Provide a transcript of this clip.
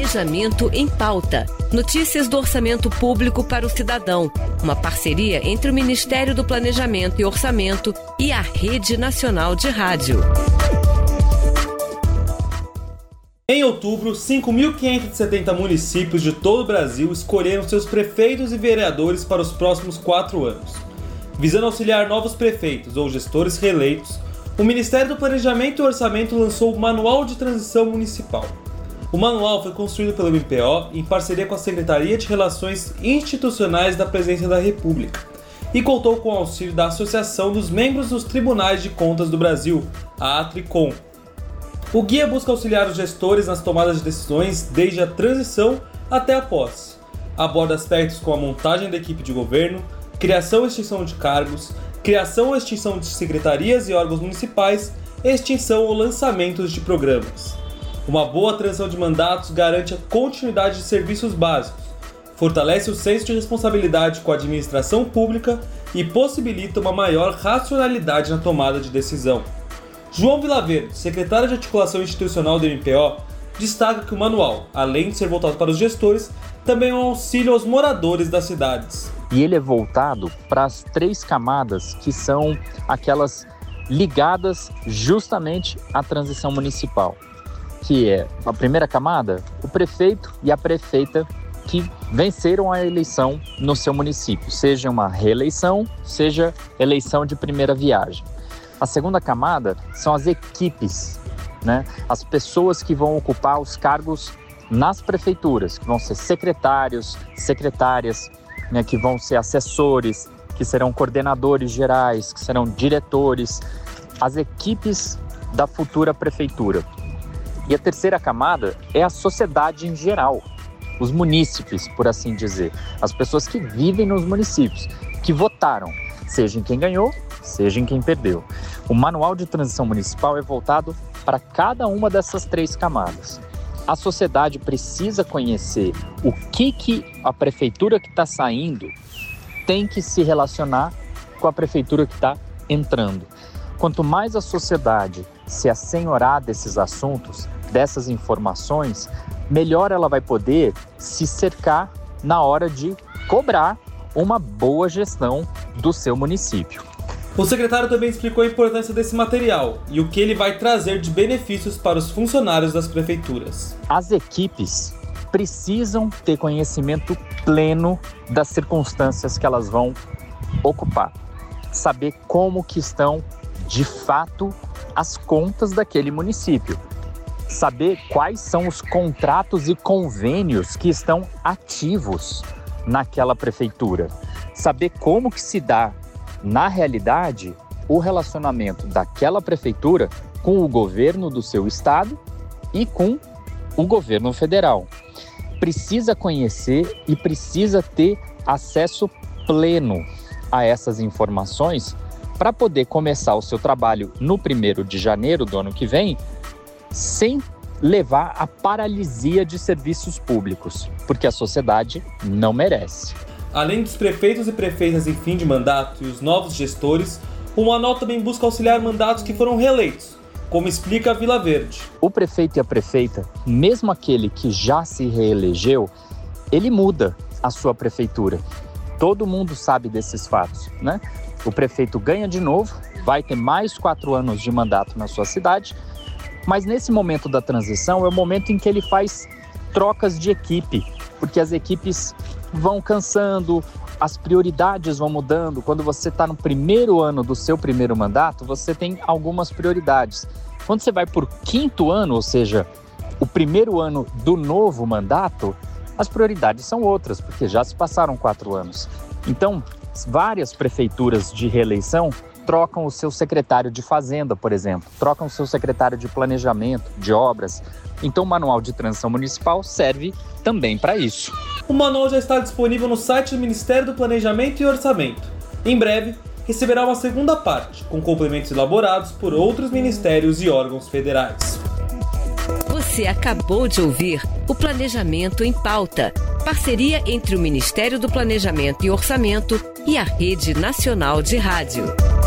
Planejamento em Pauta. Notícias do orçamento público para o cidadão. Uma parceria entre o Ministério do Planejamento e Orçamento e a Rede Nacional de Rádio. Em outubro, 5.570 municípios de todo o Brasil escolheram seus prefeitos e vereadores para os próximos 4 anos. Visando auxiliar novos prefeitos ou gestores reeleitos, o Ministério do Planejamento e Orçamento lançou o Manual de Transição Municipal. O manual foi construído pelo MPO em parceria com a Secretaria de Relações Institucionais da Presidência da República e contou com o auxílio da Associação dos Membros dos Tribunais de Contas do Brasil, a ATRICOM. O guia busca auxiliar os gestores nas tomadas de decisões desde a transição até a posse. Aborda aspectos como a montagem da equipe de governo, criação e extinção de cargos, criação ou extinção de secretarias e órgãos municipais, extinção ou lançamentos de programas. Uma boa transição de mandatos garante a continuidade de serviços básicos, fortalece o senso de responsabilidade com a administração pública e possibilita uma maior racionalidade na tomada de decisão. João Vilaverde, secretário de Articulação Institucional do MPO, destaca que o manual, além de ser voltado para os gestores, também é um auxílio aos moradores das cidades. E ele é voltado para as 3 camadas que são aquelas ligadas justamente à transição municipal, que é a primeira camada, o prefeito e a prefeita que venceram a eleição no seu município, seja uma reeleição, seja eleição de primeira viagem. A segunda camada são as equipes, né? As pessoas que vão ocupar os cargos nas prefeituras, que vão ser secretários, secretárias, né? Que vão ser assessores, que serão coordenadores gerais, que serão diretores, as equipes da futura prefeitura. E a terceira camada é a sociedade em geral, os munícipes, por assim dizer, as pessoas que vivem nos municípios, que votaram, seja em quem ganhou, seja em quem perdeu. O Manual de Transição Municipal é voltado para cada uma dessas 3 camadas. A sociedade precisa conhecer o que a prefeitura que está saindo tem que se relacionar com a prefeitura que está entrando. Quanto mais a sociedade se assenhorar desses assuntos, dessas informações, melhor ela vai poder se cercar na hora de cobrar uma boa gestão do seu município. O secretário também explicou a importância desse material e o que ele vai trazer de benefícios para os funcionários das prefeituras. As equipes precisam ter conhecimento pleno das circunstâncias que elas vão ocupar. Saber como que estão, de fato, as contas daquele município. Saber quais são os contratos e convênios que estão ativos naquela prefeitura. Saber como que se dá, na realidade, o relacionamento daquela prefeitura com o governo do seu estado e com o governo federal. Precisa conhecer e precisa ter acesso pleno a essas informações para poder começar o seu trabalho no 1º de janeiro do ano que vem, sem levar à paralisia de serviços públicos, porque a sociedade não merece. Além dos prefeitos e prefeitas em fim de mandato e os novos gestores, o manual também busca auxiliar mandatos que foram reeleitos, como explica a Vilaverde. O prefeito e a prefeita, mesmo aquele que já se reelegeu, ele muda a sua prefeitura. Todo mundo sabe desses fatos, né? O prefeito ganha de novo, vai ter mais 4 anos de mandato na sua cidade, mas nesse momento da transição é o momento em que ele faz trocas de equipe, porque as equipes vão cansando, as prioridades vão mudando. Quando você está no 1º ano do seu 1º mandato, você tem algumas prioridades. Quando você vai por 5º ano, ou seja, o 1º ano do novo mandato, as prioridades são outras, porque já se passaram 4 anos. Então, várias prefeituras de reeleição trocam o seu secretário de Fazenda, por exemplo, trocam o seu secretário de Planejamento, de Obras. Então o Manual de Transição Municipal serve também para isso. O manual já está disponível no site do Ministério do Planejamento e Orçamento. Em breve, receberá uma segunda parte, com complementos elaborados por outros ministérios e órgãos federais. Você acabou de ouvir o Planejamento em Pauta, parceria entre o Ministério do Planejamento e Orçamento e a Rede Nacional de Rádio.